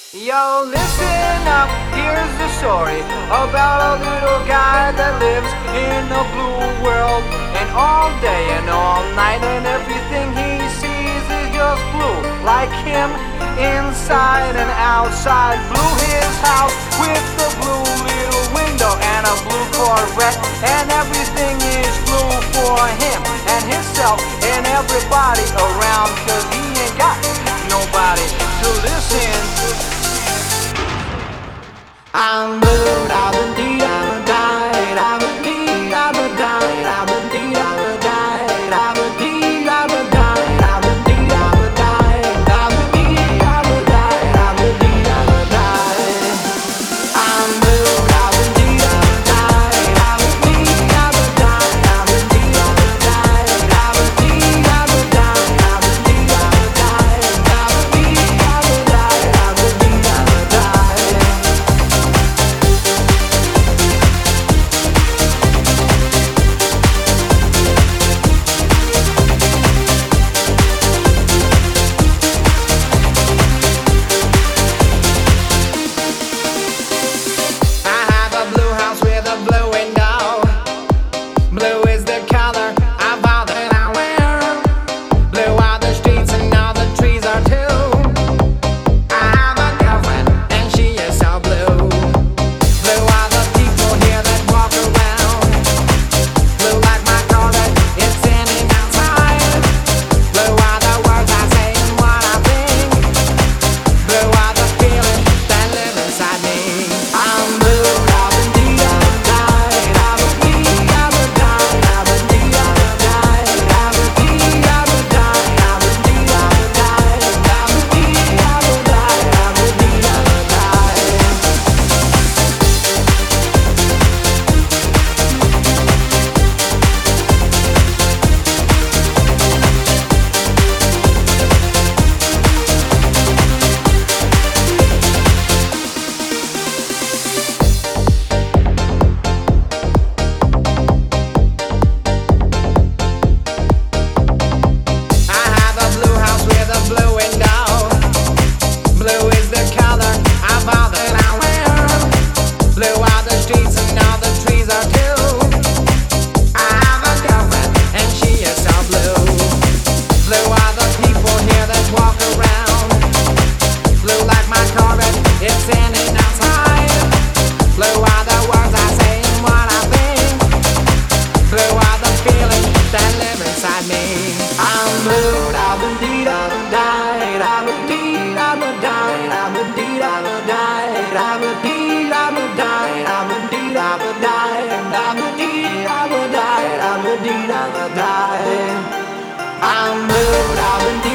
Yo, listen up, here's the story about a little guy that lives in a blue world. And all day and all night, and everything he sees is just blue. Like him, inside and outside. Blue his house with the blue little window and a blue Corvette. And everything is blue for him and himself and everybody around. Cause he ain't got nobody to listen. I'm blue, I'm a dee, I'm a died, I'm a dee, I'm a died, I'm a dee, I'm a died, I'm a dee, I'm a died, I'm a dee, I'm a died, I'm a dee, I'm a died, I'm a dee, I'm a died. I'm blue, I'm a dee, I'm a died, I'm a dee, I'm a died, I'm a dee, I'm a died, I'm a dee, I'm a died, I'm a dee, I'm a died, I'm a dee, I'm a died, I'm a dee, I'm a died. Blue is the color of all that I wear. Blue are the streets and all the trees are too. I have a girlfriend and she is so blue. Blue are the people here that walk around. Blue like my Corvette, it's standing outside. Blue are the words I say and what I think. Blue are the feelings that live inside me. I'm blue, I'm a dee, I'm a died, I'm a dee, I'm a died, I'm a dee, I'm a died, I'm a dee, I'm a died, I'm a dee, I'm a died, I'm a dee, I'm a died, I'm a dee, I'm a died. I have a blue house with a blue window. Blue is the color of all that I wear. Blue are the streets and all the trees are too. I have a girlfriend and she is so blue. Blue are the people here that walk around. Blue like my Corvette, it's standing outside. Blue are the words I say and what I think. Blue are the feelings that live inside me. I'm blue, I'm a dee, I'm a died, I'm a dee, I'm a died, I'm a dee, I'm a died, I'm a dee, I'm a died, I'm a dee, I'm a died, I'm a dee, I'm a died, I'm a dee, I'm a died. I'm blue, I'm a dee.